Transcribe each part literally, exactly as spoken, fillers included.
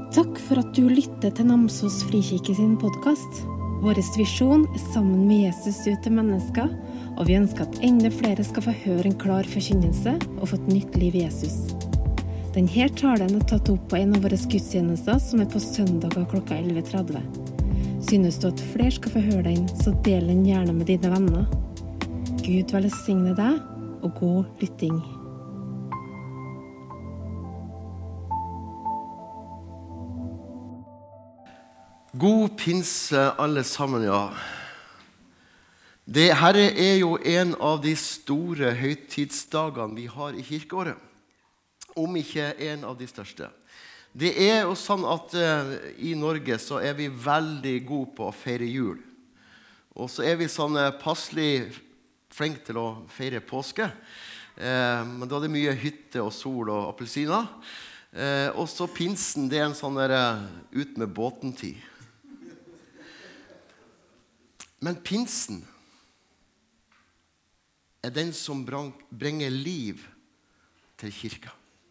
Takk for at du lytter til Namsos Frikirke sin podcast. Våres visjon er sammen med Jesus ut til mennesker, og vi ønsker at enda flere skal få høre en klar forkynnelse og få et nytt liv i Jesus. Denne talen er tatt opp på en av våre gudstjenester som er på søndager klokka elleve tretti. Synes du at flere skal få høre den, så del den gjerne med dine venner. Gud velsigne deg, og god lytting. God pinse alle sammen, ja. Det her er jo en av de store høytidsdagene vi har i kirkeåret, om ikke en av de største. Det er jo sånn at uh, i Norge så er vi veldig gode på å feire jul. Og så er vi sånn uh, passelig flink til å feire påske. Uh, men da er det mye hytte og sol og appelsiner. Uh, og så pinsen, det er en sånn der uh, ut med båten-tid. Men pinsen er den som bringer liv til kirka.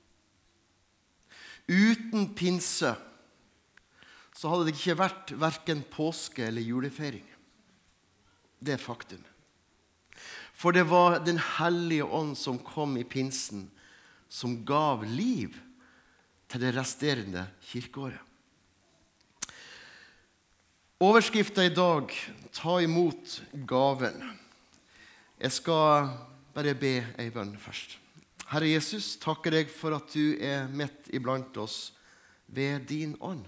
Uten pinse så hadde det ikke vært hverken påske eller julefeiring. Det er faktum. For det var den hellige ånd som kom i pinsen, som gav liv til det resterende kirkeåret. Overskriften i dag, ta imot gaven. Jeg skal bare be en bønn først. Herre Jesus, takker deg for at du er midt iblant oss ved din ånd.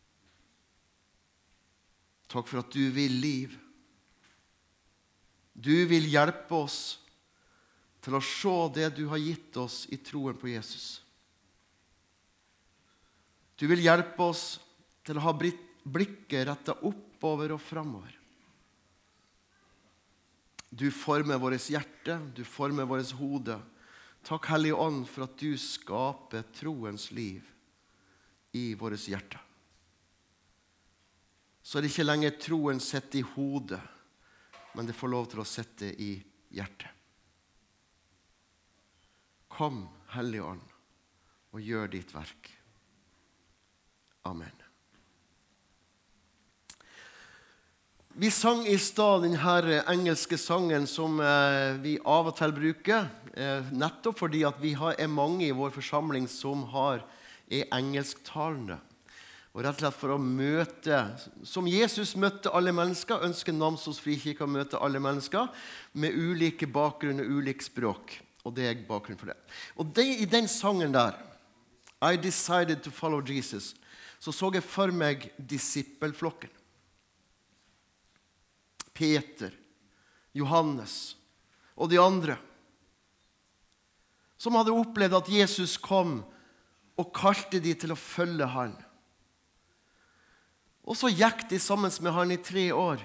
Takk for at du vil liv. Du vil hjelpe oss til å se det du har gitt oss i troen på Jesus. Du vil hjelpe oss til å ha blitt blikket rettet oppover og framover. Du former vårt hjerte, du former vårt hode. Takk, Hellige Ånd, for at du skaper troens liv i vårt hjerte. Så er det ikke lenger troen sitter i hodet, men det får lov til å sitte i hjertet. Kom, Hellige Ånd, og gjør ditt verk. Amen. Vi sang i stad den her engelske sangen som eh, vi av og til bruker, eh, nettopp fordi at vi har, er mange i vår forsamling som har, er engelsktalende. Og rett og slett for å møte, som Jesus møtte alle mennesker, ønsker Namsos Frikirke å møte alle mennesker med ulike bakgrunn og ulik språk. Og det er bakgrunn for det. Og det, i den sangen der, I decided to follow Jesus, så så jeg for meg disippelflokken. Peter, Johannes og de andre som hadde opplevd at Jesus kom og kalte de til å følge han. Og så gikk de sammen med han i tre år.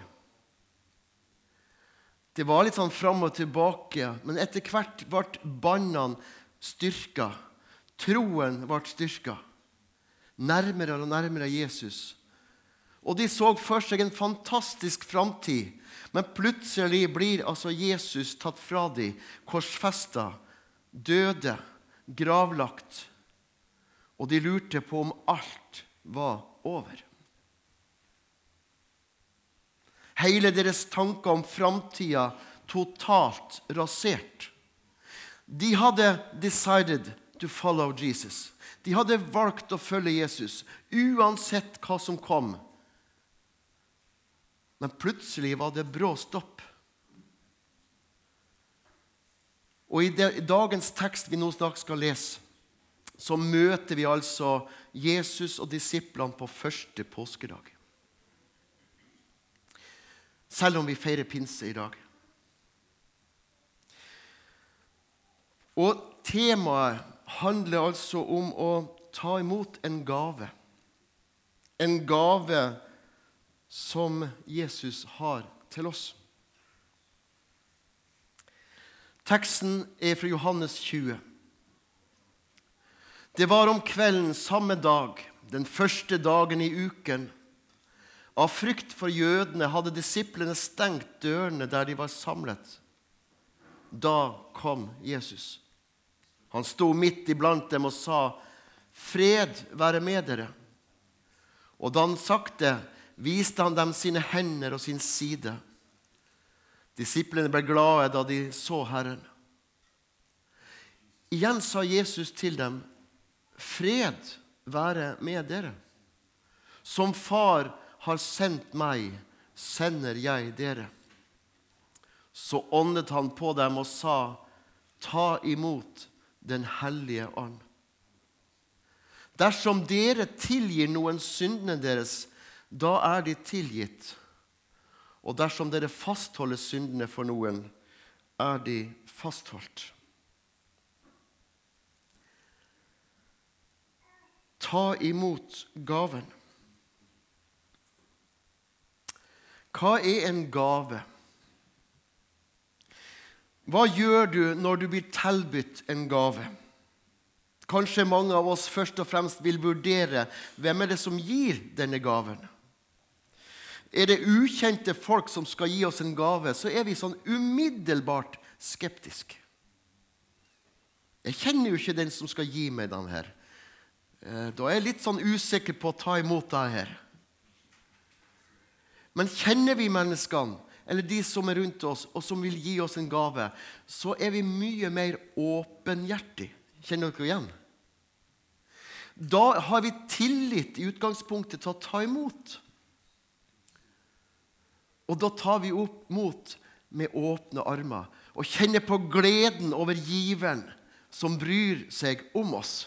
Det var litt sånn fram og tilbake, men etter hvert ble bannene styrket. Troen ble styrket. Nærmere og nærmere Jesus. Og de så for seg en fantastisk framtid, men plutselig blir altså Jesus tatt fra de, korsfestet, døde, gravlagt, og de lurte på om alt var over. Hele deres tanker om framtida totalt rasert. De hadde decided to follow Jesus. De hadde valgt å følge Jesus, uansett hva som kom. Men plutselig var det brå stopp. Og i, det, i dagens tekst vi nå snart skal lese, så møter vi altså Jesus og disiplene på første påskedag. Selv om vi feirer pinse i dag. Og temaet handler altså om å ta imot en gave. En gave som Jesus har til oss. Teksten er fra Johannes tjue. Det var om kvelden samme dag, den første dagen i uken. Av frykt for jødene hadde disiplene stengt dørene der de var samlet. Da kom Jesus. Han sto midt iblant dem og sa, «Fred være med dere.» Og da han sakte, viste han dem sine hender og sin side. Disiplene ble glade da de så Herren. Igjen sa Jesus til dem, fred være med dere. Som far har sendt meg, sender jeg dere. Så åndet han på dem og sa, ta imot den hellige ånd. Dersom dere tilgir noen syndene deres, da er de tilgitt. Og dersom dere fastholder syndene for noen, er de fastholdt. Ta imot gaven. Hva er en gave? Hva gjør du når du blir tilbudt en gave? Kanskje mange av oss først og fremst vil vurdere hvem er det som gir denne gaven. Er det ukjente folk som skal gi oss en gave, så er vi sånn umiddelbart skeptisk. Jeg kjenner jo ikke den som skal gi meg den her. Da er jeg litt sånn usikker på å ta imot det her. Men kjenner vi menneskene, eller de som er rundt oss, og som vil gi oss en gave, så er vi mye mer åpenhjertig. Kjenner dere igjen? Da har vi tillit i utgangspunktet til å ta imot. Og da tar vi opp mot med åpne armer, og kjenner på gleden over giveren som bryr seg om oss.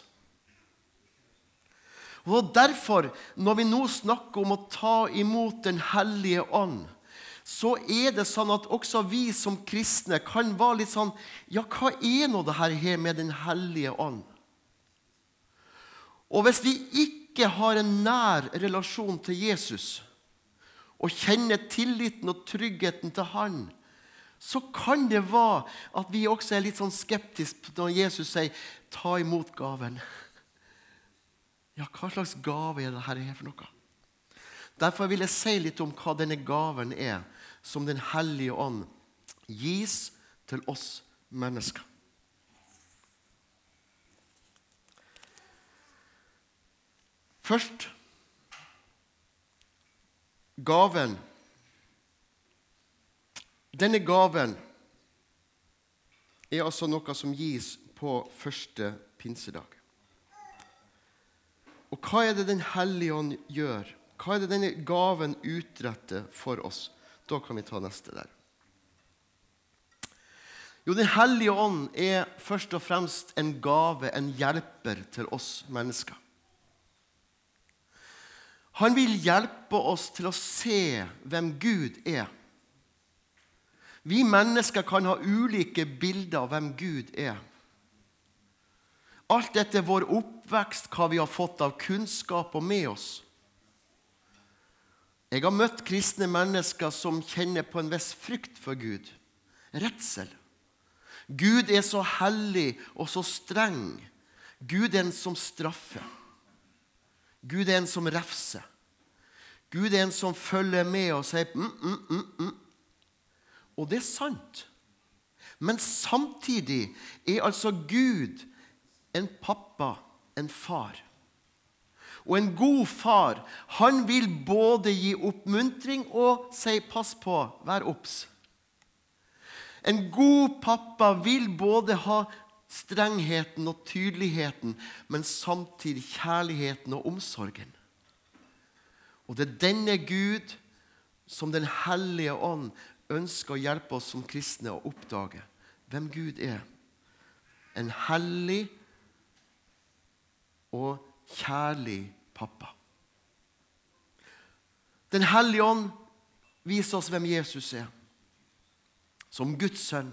Og derfor, når vi nå snakker om å ta imot den hellige ånd, så er det sånn at også vi som kristne kan være litt sånn, ja, hva er nå det her med den hellige ånd? Og hvis vi ikke har en nær relasjon til Jesus, og kjenner tilliten og tryggheten til han, så kan det være at vi også er litt sånn skeptiske når Jesus sier, ta imot gaven. Ja, hva slags gave er det her for noe? Derfor vil jeg si litt om hva denne gaven er, som den hellige ånd gis til oss mennesker. Først, gaven. Denne gaven er altså noe som gis på første pinsedag. Og hva er det den hellige ånd gjør? Hva er det denne gaven utretter for oss? Da kan vi ta neste der. Jo, den hellige ånd er først og fremst en gave, en hjelper til oss mennesker. Han vil hjelpe oss til å se hvem Gud er. Vi mennesker kan ha ulike bilder av hvem Gud er. Alt etter vår oppvekst, hva vi har fått av kunnskap og med oss. Jeg har møtt kristne mennesker som kjenner på en viss frykt for Gud. Redsel. Gud er så hellig og så streng. Gud er en som straffer. Gud er en som refser. Gud er en som følger med og sier mm, mm, mm, mm. Og det er sant. Men samtidig er altså Gud en pappa, en far. Og en god far, han vil både gi oppmuntring og si pass på, vær obs. En god pappa vil både ha strengheten og tydeligheten, men samtidig kjærligheten og omsorgen. Og det er denne Gud som den hellige ånd ønsker å hjelpe oss som kristne å oppdage hvem Gud er. En hellig og kjærlig pappa. Den hellige ånd viser oss hvem Jesus er. Som Guds sønn.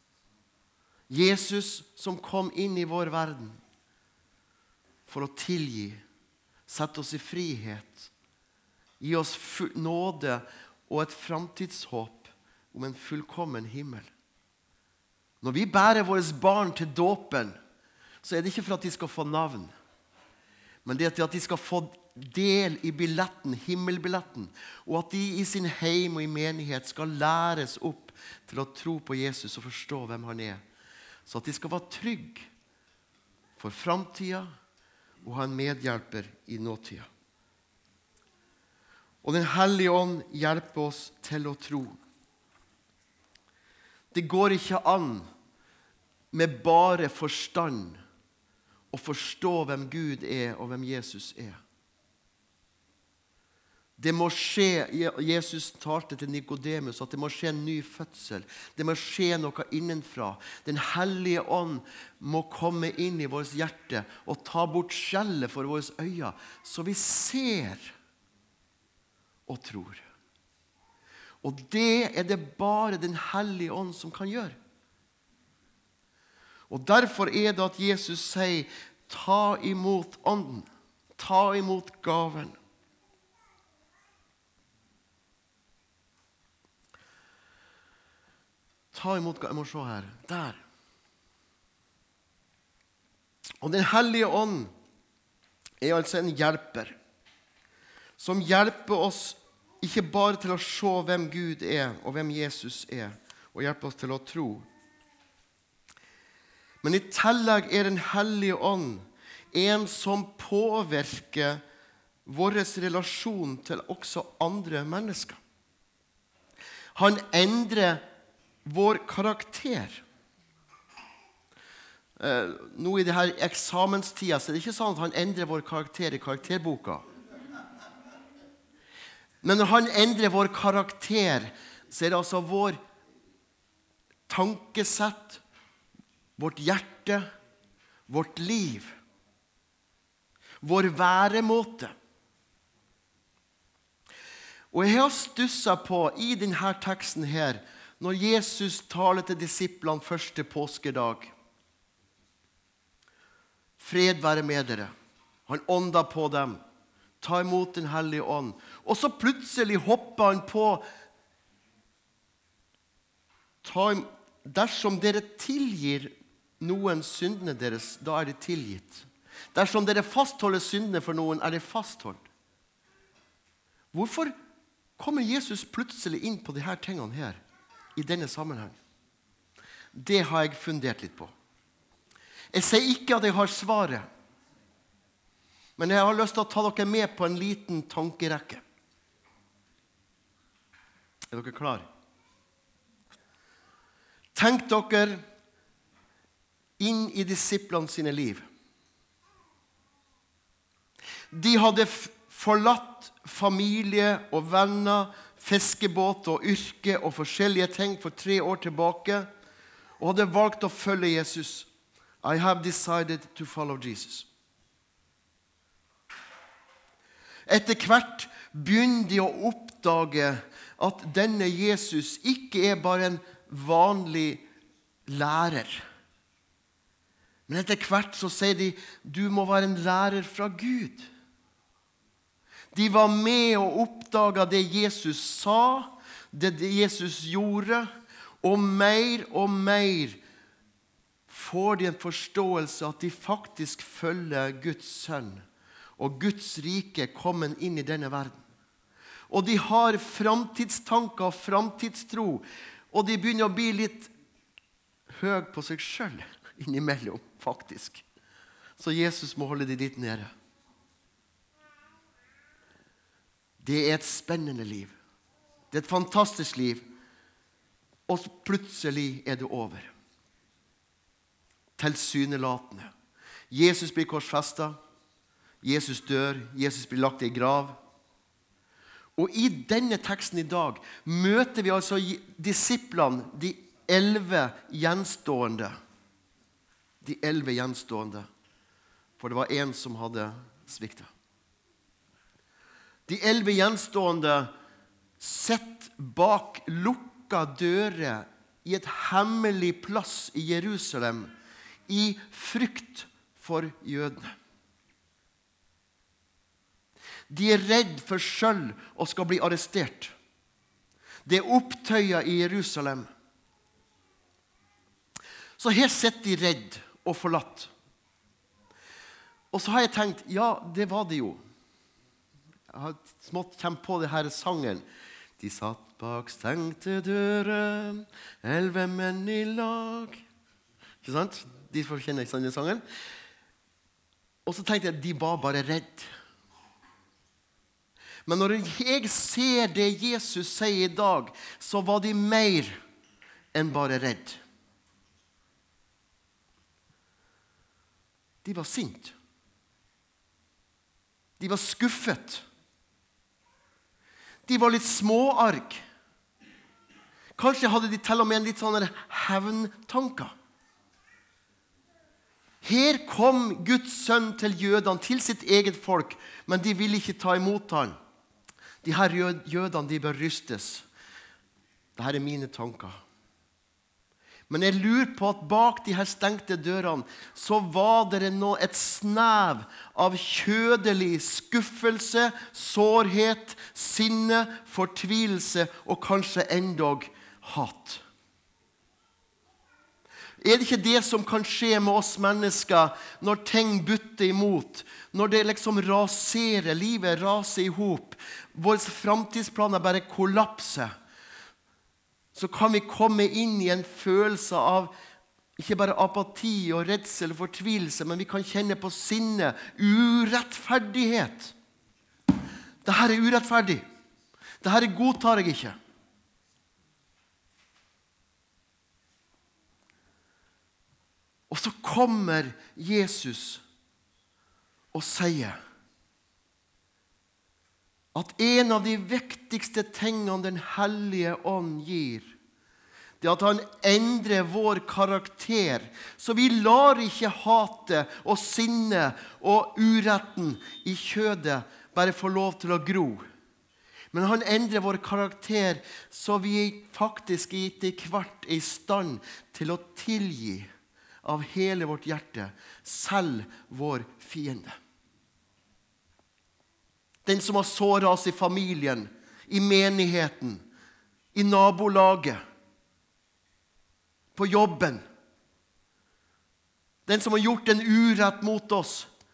Jesus som kom inn i vår verden for å tilgi, sette oss i frihet, gi oss nåde og et framtidshåp om en fullkommen himmel. Når vi bærer våre barn til dåpen, så er det ikke for at de skal få navn, men det er til at de skal få del i billetten, himmelbilletten, og at de i sin heim og i menighet skal læres opp til å tro på Jesus og forstå hvem han er, så at de skal være trygg for framtida og ha en medhjelper i nåtida. Og den hellige ånd hjelper oss til å tro. Det går ikke an med bare forstand å forstå hvem Gud er og hvem Jesus er. Det må skje, Jesus talte til Nikodemus, at det må skje en ny fødsel. Det må skje noe innenfra. Den hellige ånd må komme inn i vårt hjerte og ta bort skjellet for våre øyne, så vi ser og tror. Og det er det bare den hellige ånd som kan gjøre. Og derfor er det at Jesus sier, ta imot ånden, ta imot gaven. Ta imot, jeg må se her, der. Og den hellige ånd er altså en hjelper, som hjelper oss ikke bare til å se hvem Gud er, og hvem Jesus er, og hjelper oss til å tro. Men i tillegg er den hellige ånd en som påvirker vår relasjon til også andre mennesker. Han endrer vår karakter. Eh, nå i det her eksamenstida så er det ikke sånn at han endrer vår karakter i karakterboka. Men når han endrer vår karakter, så er det altså vår tankesett, vårt hjerte, vårt liv, vår væremåte. Og jeg har stusset på i denne teksten her, når Jesus taler til disiplene første påskedag. Fred være med dere. Han ånda på dem. Ta imot den hellige ånd. Og så plutselig hopper han på. Ta, dersom dere tilgir noen syndene deres, da er det tilgitt. Dersom dere fastholder syndene for noen, er det fastholdt. Hvorfor kommer Jesus plutselig inn på de her tingene her? I denne sammenheng. Det har jeg fundert litt på. Jeg sier ikke at jeg har svaret, men jeg har lyst til å ta dere med på en liten tankerekke. Er dere klare? Tenk dere inn i disiplene sine liv. De hadde forlatt familie og venner, fiskebåt og yrke og forskjellige ting for tre år tilbake, og hadde valgt å følge Jesus. I have decided to follow Jesus. Etter hvert begynner de å oppdage at denne Jesus ikke er bare en vanlig lærer. Men etter hvert så sier de, du må være en lærer fra Gud. De var med og oppdaget det Jesus sa, det Jesus gjorde, og mer og mer får de en forståelse at de faktisk følger Guds sønn, og Guds rike kommer inn i denne verden. Og de har framtidstanker og framtidstro, og de begynner å bli litt høy på seg selv innimellom, faktisk. Så Jesus må holde de litt nede. Det er et spennende liv. Det er et fantastisk liv. Og plutselig er det over. Tilsynelatende. Jesus blir korsfestet. Jesus dør. Jesus blir lagt i grav. Og i denne teksten i dag møter vi altså disiplene, de elleve gjenstående. De elleve gjenstående. For det var en som hadde sviktet. De elleve gjenstående sett bak lukka dører i et hemmelig plass i Jerusalem i frykt for jødene. De er redd for selv og skal bli arrestert. Det er opptøyer i Jerusalem. Så her sitter de redd og forlatt. Og så har jeg tenkt, ja, det var det jo. Jeg har smått kjent på det her sangen. De satt bak stengte dører, elleve menn i lag. Ikke sant? De får kjenne denne sangen. Og så tenkte jeg, de var bare redd. Men når jeg ser det Jesus sier i dag, så var de mer enn bare redd. De var sint. De var skuffet. De var litt småarg. Kanskje hadde de til og med en litt sånne hevntanker. Her kom Guds sønn til jødene, til sitt eget folk, men de ville ikke ta imot han. De her jødene, de bør rystes. Dette er mine tanker. Men jeg lurer på at bak de her stengte dørene, så var det nå et snev av kjødelig skuffelse, sårhet, sinne, fortvilelse og kanskje endog hat. Er det ikke det som kan skje med oss mennesker når ting butter imot, når det liksom raserer, livet raser ihop, våre framtidsplaner bare kollapser, så kan vi komme inn i en følelse av ikke bare apati og redsel og fortvilelse, men vi kan kjenne på sinne, urettferdighet. Dette er urettferdig. Dette godtar jeg ikke. Og så kommer Jesus og sier at en av de viktigste tingene den hellige ånd gir, det er at han endrer vår karakter. Så vi lar ikke hate og sinne og uretten i kjødet bare få lov til å gro. Men han endrer vår karakter så vi faktisk etter hvert er i stand til å tilgi av hele vårt hjerte, selv vår fiende. Den som har såret oss i familien, i menigheten, i nabolaget, på jobben. Den som har gjort en urett mot oss.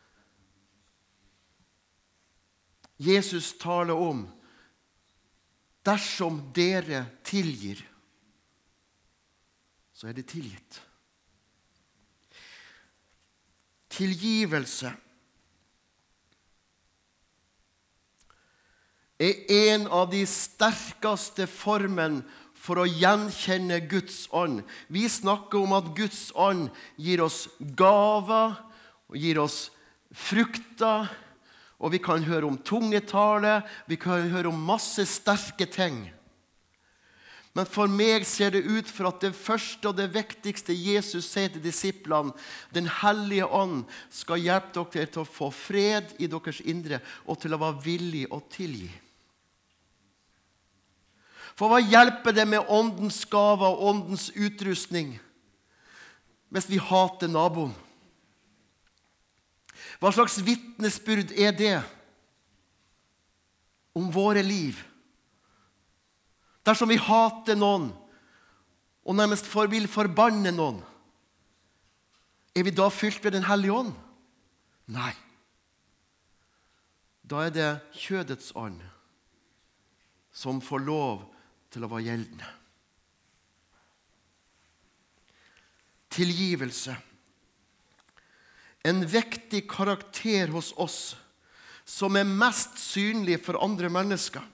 Jesus taler om, dersom dere tilgir, så er det tilgitt. Tilgivelse er en av de sterkeste formene for å gjenkjenne Guds ånd. Vi snakker om at Guds ånd gir oss gaver, og gir oss frukter, og vi kan høre om tungetale, vi kan høre om masse sterke ting. Men for meg ser det ut for at det første og det viktigste Jesus sier til disiplene, den hellige ånd skal hjelpe dere til å få fred i deres indre, og til å være villig å tilgi. For hva hjelper det med åndens gaver og åndens utrustning hvis vi hater naboen? Hva slags vittnesbyrd er det om våre liv? Dersom vi hater noen og nærmest vil forbanne noen, er vi da fylt ved den hellige ånd? Nei. Da er det kjødets ånd som får lov til å være gjeldende. Tilgivelse. En viktig karakter hos oss som er mest synlig for andre mennesker.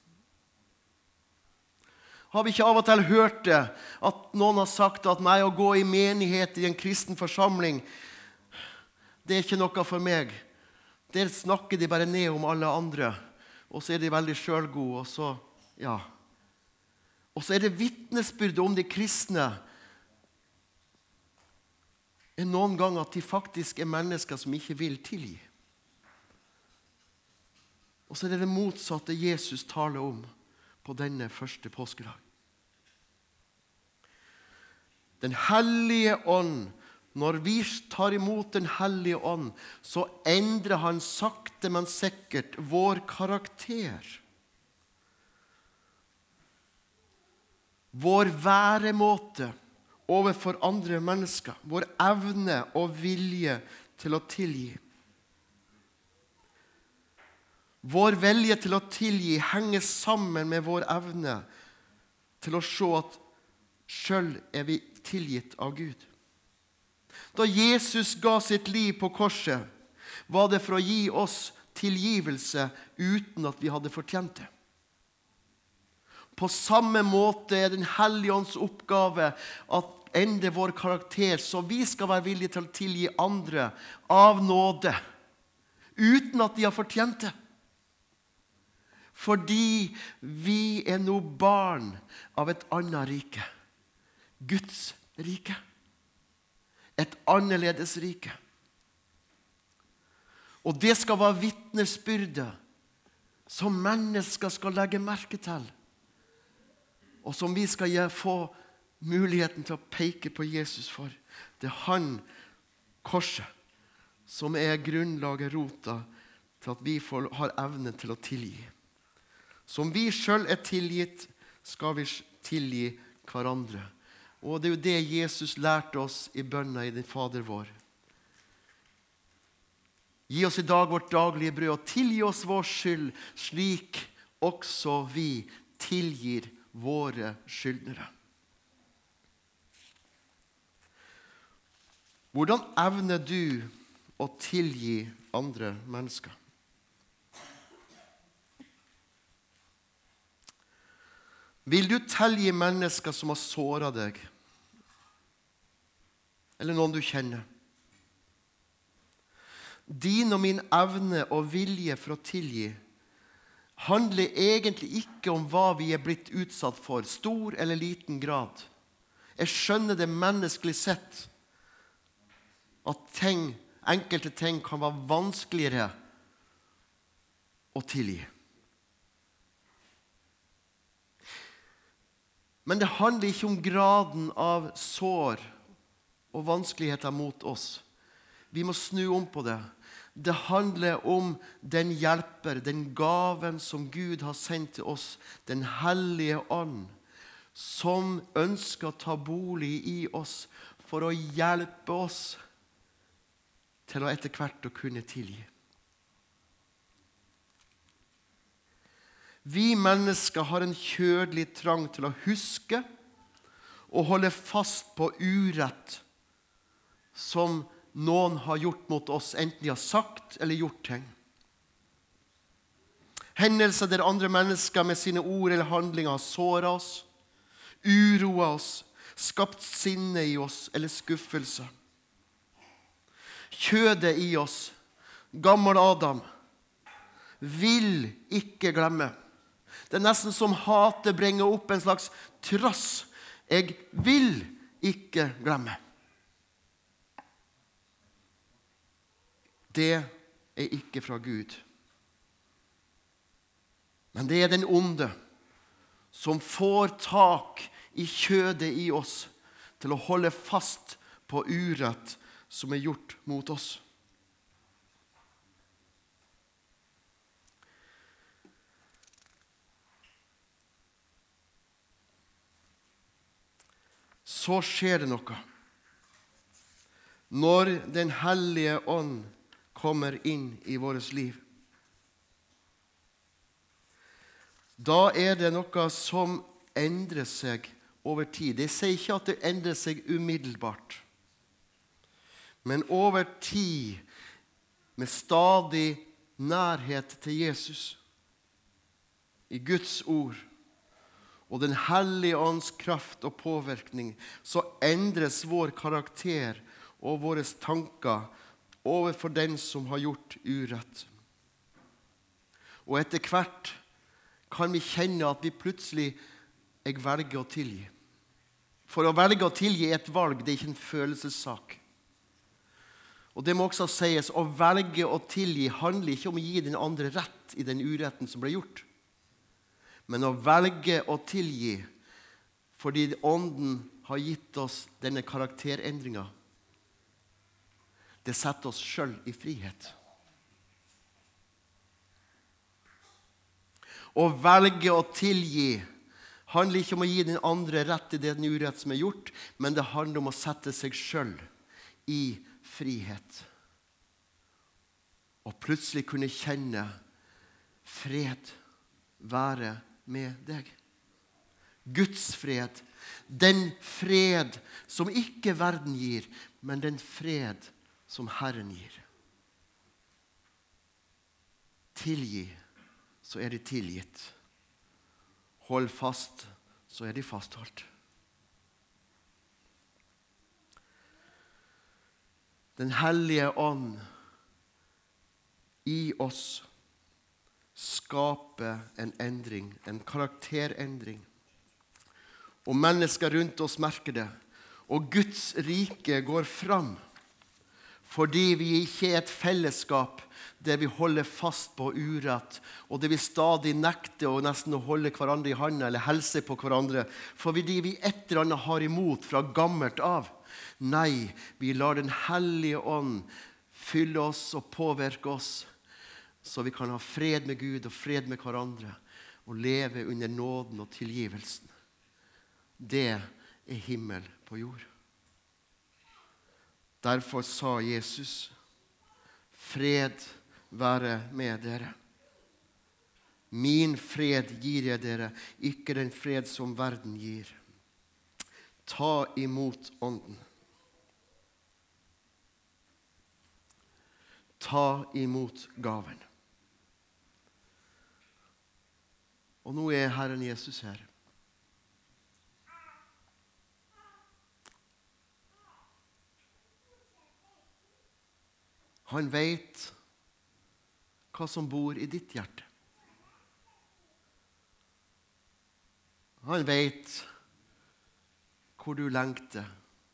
Har vi ikke av og til hørt det, at noen har sagt at nei, å gå i menighet i en kristen forsamling, det er ikke noe for meg. Der snakker de bare ned om alle andre, og så er de veldig selvgode, og så, ja. Og så er det vittnesbyrd om de kristne, er noen ganger at de faktisk er mennesker som ikke vil tilgi. Og så er det det motsatte Jesus taler om på denne første påskedag. Den hellige ånd, når vi tar imot den hellige ånd, så endrer han sakte, men sikkert vår karakter. Vår væremåte overfor andre mennesker, vår evne og vilje til å tilgi. Vår vilje til å tilgi henger sammen med vår evne til å se at selv er vi tilgitt av Gud. Da Jesus ga sitt liv på korset, var det for å gi oss tilgivelse uten at vi hadde fortjent det. På samme måte er den Hellige Ånds oppgave at endre vår karakter, så vi skal være villige til å tilgi andre av nåde, uten at de har fortjent det. Fordi vi er nå barn av et annet rike. Guds rike. Et annerledes rike. Og det skal være vitnesbyrde som mennesker skal legge merke til. Og som vi skal få muligheten til å peke på Jesus for. Det er han, korset, som er grunnlaget, rota, til at vi får, har evne til å tilgi. Som vi selv er tilgitt, skal vi tilgi hverandre. Og det er jo det Jesus lærte oss i bønna i din Fader vår. Gi oss i dag vårt daglige brød, og tilgi oss vår skyld, slik også vi tilgir våre skyldnere. Hvordan evner du å tilgi andre mennesker? Vil du tilgi mennesker som har såret deg? Eller noen du kjenner? Din og min evne og vilje for å tilgi handler egentlig ikke om hva vi er blitt utsatt for, stor eller liten grad. Jeg skjønner det menneskelig sett, at ting, enkelte ting kan være vanskeligere å tilgi. Men det handler ikke om graden av sår og vanskeligheter mot oss. Vi må snu om på det. Det handler om den hjelper, den gaven som Gud har sendt til oss, den Hellige Ånd, som ønsker å ta bolig i oss for å hjelpe oss til å etter hvert å kunne tilgi. Vi mennesker har en kjødelig trang til å huske og holde fast på urett som noen har gjort mot oss, enten de har sagt eller gjort ting. Hendelser der andre mennesker med sine ord eller handlinger har såret oss, uroet oss, skapt sinne i oss eller skuffelse. Kjødet i oss, gammel Adam, vil ikke glemme. Det er nesten som hatet bringer opp en slags trass. Jeg vil ikke glemme. Det er ikke fra Gud. Men det er den onde som får tak i kjødet i oss til å holde fast på urett som er gjort mot oss. Så skjer det noe. Når den Hellige Ånd kommer inn i vårt liv. Da er det noe som endrer seg over tid. Jeg sier ikke at det endrer seg umiddelbart. Men over tid, med stadig nærhet til Jesus, i Guds ord, og den Hellige Ånds kraft og påvirkning, så endres vår karakter og våre tanker overfor den som har gjort urett. Og etter hvert kan vi kjenne at vi plutselig jeg velger å tilgi. For å velge å tilgi er et valg, det er ikke en følelsessak. Og det må også sies, å velge å tilgi handler ikke om å gi den andre rett i den uretten som ble gjort. Men å velge å tilgi fordi Ånden har gitt oss denne karakterendringen. Det setter oss selv i frihet. Å velge å tilgi handler ikke om å gi den andre rett i den urett som er gjort, men det handler om å sette seg selv i frihet. Og plutselig kunne kjenne fred være med deg. Guds fred. Den fred som ikke verden gir, men den fred som Herren gir. Tilgi, så er de tilgitt. Hold fast, så er de fastholdt. Den hellige ånd i oss skaper en endring, en karakterendring. Og mennesker rundt oss merker det. Og Guds rike går fram, fordi vi ikke er et fellesskap der vi holder fast på urett, og der vi stadig nekter å nesten holde hverandre i hånden eller helse på hverandre, fordi vi et eller annet har imot fra gammelt av. Nei, vi lar den hellige ånd fylle oss og påvirke oss, så vi kan ha fred med Gud og fred med hverandre, og leve under nåden og tilgivelsen. Det er himmel på jord. Derfor sa Jesus, fred være med dere. Min fred gir jeg dere, ikke den fred som verden gir. Ta imot ånden. Ta imot gaven. Og nå er Herren Jesus her. Han vet hva som bor i ditt hjerte. Han vet hvor du lengter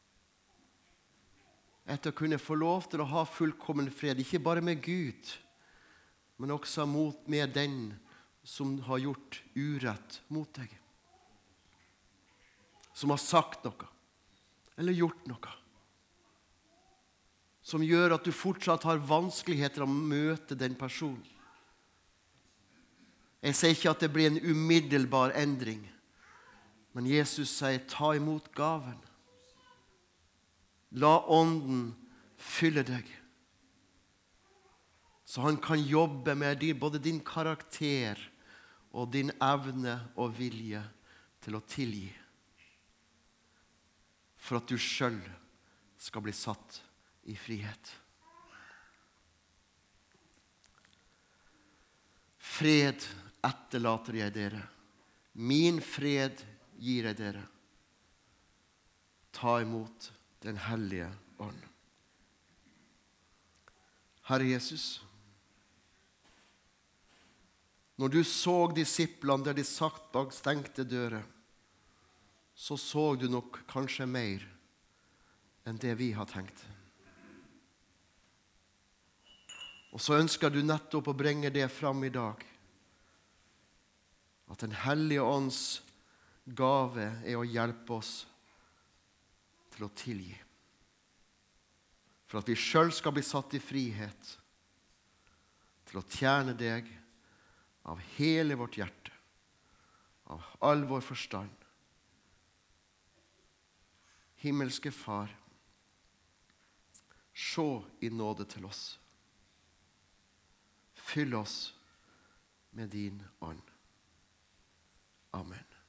etter å kunne få lov til å ha fullkommen fred, ikke bare med Gud, men også mot, med den som har gjort urett mot deg. Som har sagt noe, eller gjort noe, som gjør at du fortsatt har vanskeligheter å møte den personen. Jeg sier ikke at det blir en umiddelbar endring, men Jesus sier, ta imot gaven. La ånden fylle deg, så han kan jobbe med din, både din karakter og din evne og vilje til å tilgi, for at du selv skal bli satt i frihet. Fred etterlater jeg dere. Min fred gir jeg dere. Ta imot den hellige ånd. Herre Jesus, når du så disiplene der de satt bak stengte dører, så så du nok kanskje mer enn det vi har tenkt. Og så ønsker du nettopp å bringe det fram i dag, at den hellige ånds gave er å hjelpe oss til å tilgi. For at vi selv skal bli satt i frihet til å tjene deg av hele vårt hjerte, av all vår forstand. Himmelske Far, se i nåde til oss. Fyll oss med din ånd. Amen.